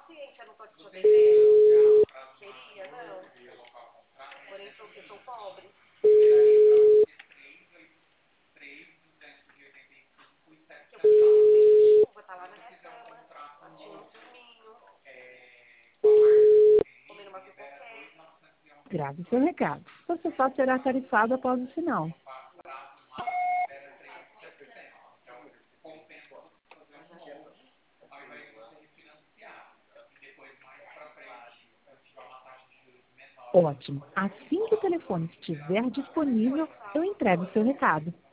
Grave seu recado. Você só será tarifado após o sinal. Ótimo. Assim que o telefone estiver disponível, eu entrego seu recado.